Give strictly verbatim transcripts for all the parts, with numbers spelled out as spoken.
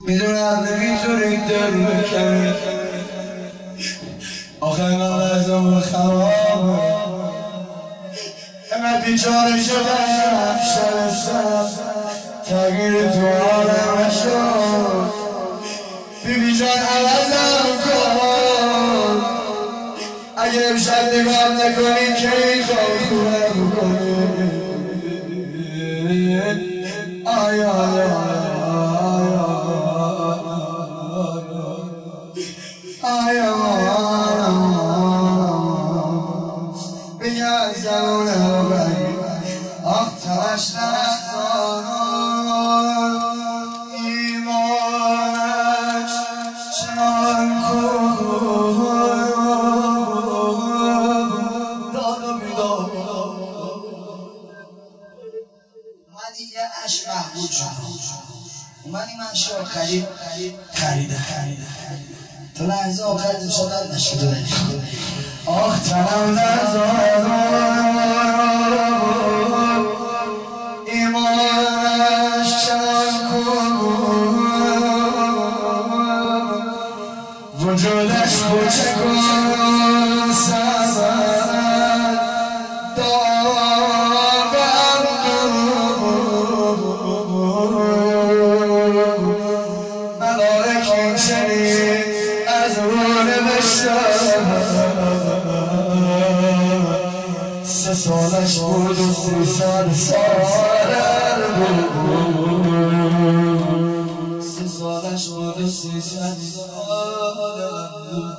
میدونم نمیتونی دل بکنی، آخه اینقدر وضعمون خرابه، همه بیچاره شدم شب شب تغییر تو حالم نشد. بیبی جان عوضم کن، اگه امشب نگاه نکنی که این خواب خونه بکنی. آی آی آی آی بگه زمونه رو بگی آخ ترش نزدان ایمانش چنان کن داد و بیداد. اومدی یه عشق محبوب شد، اومدی من شو خرید خریده خریده تو لحظه آخر شدن نشده. آخ تنم نزار ایمانش چنان کن وجودش خوچه کن سزد داغم کن ملائک این چنین از رونه بشتم. سه سالش بود و سیصد سال بود، سه سالش بود و سیصد سال بود.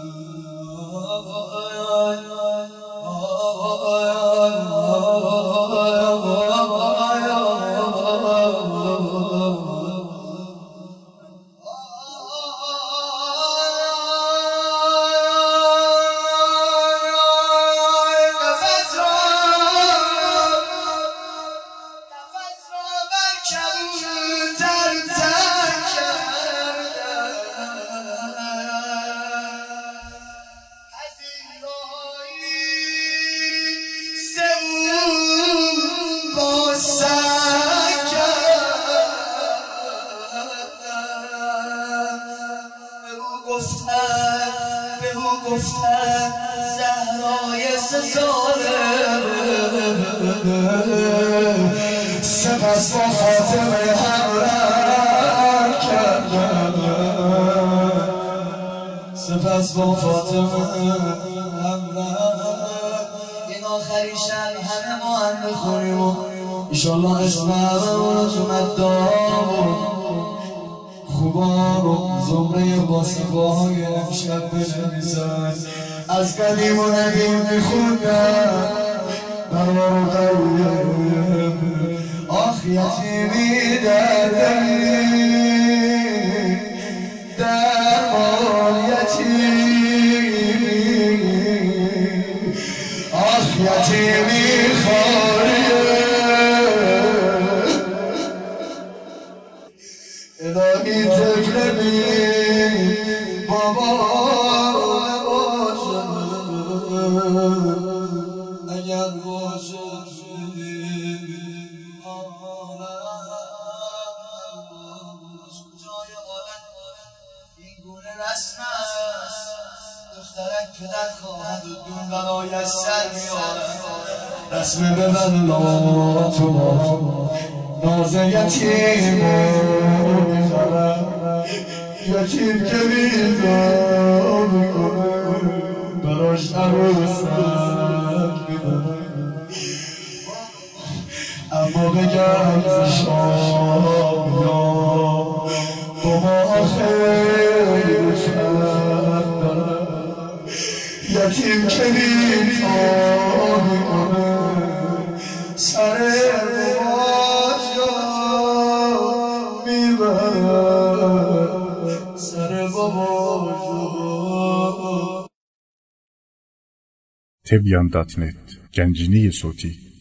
به او گفتن زهرای سه ساله سپس با فاطمه همراه کردن، سپس با فاطمه همراه. این آخری شب همه ما هم بخونیم و انشالله اسم هممون رو تو مدام خوبان و زمره باسفاهای امشب بنویسن. از قدیم و ندیم میخوندن برار قویم آخ یتیمی در دلی درمان یتیمی آخ یتیمی خاریه الهی طفل بی بابا باشه، اگر باشه جای عالم این گونه رسم است. دخترک پدر خواهد و دون برایش سر میارد. رسم ببن لا تو ناز یتیم یتیم که بیزار میکنه براش عروسک میدنه. اما بگم ز شامیان با ما خیلی دشمن داره. یتیم که بیزار میکنه سر باباش میبره سر باباش. تبیان دات نت گنجینه صوتی